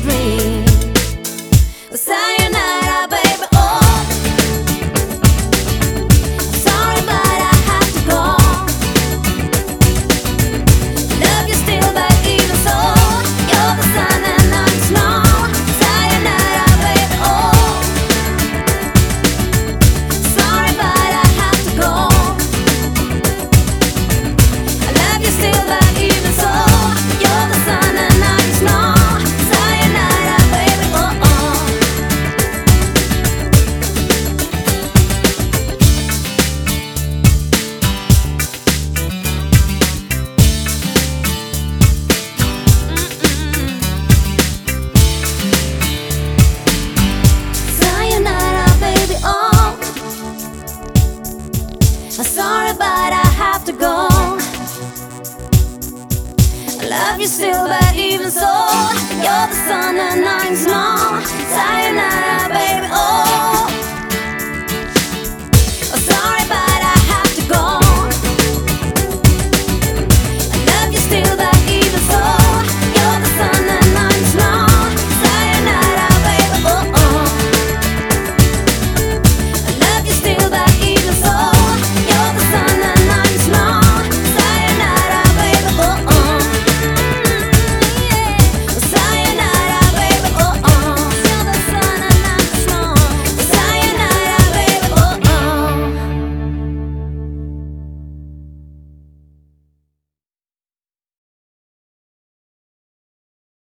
me. Sayonara, baby, oh. Sorry, but I have to go. Love you still, but even so, you're the sun and I'm the snow. Sayonara, baby, oh. Sorry, but I have to go. I love you still, but even so, you're the sun and I'm the snow. Sayonara, baby, oh, oh. Sayonara, baby, oh. I'm sorry, but I have to go. I love you still, but even so, you're the sun and I'm the snow. Sayonara, baby, oh.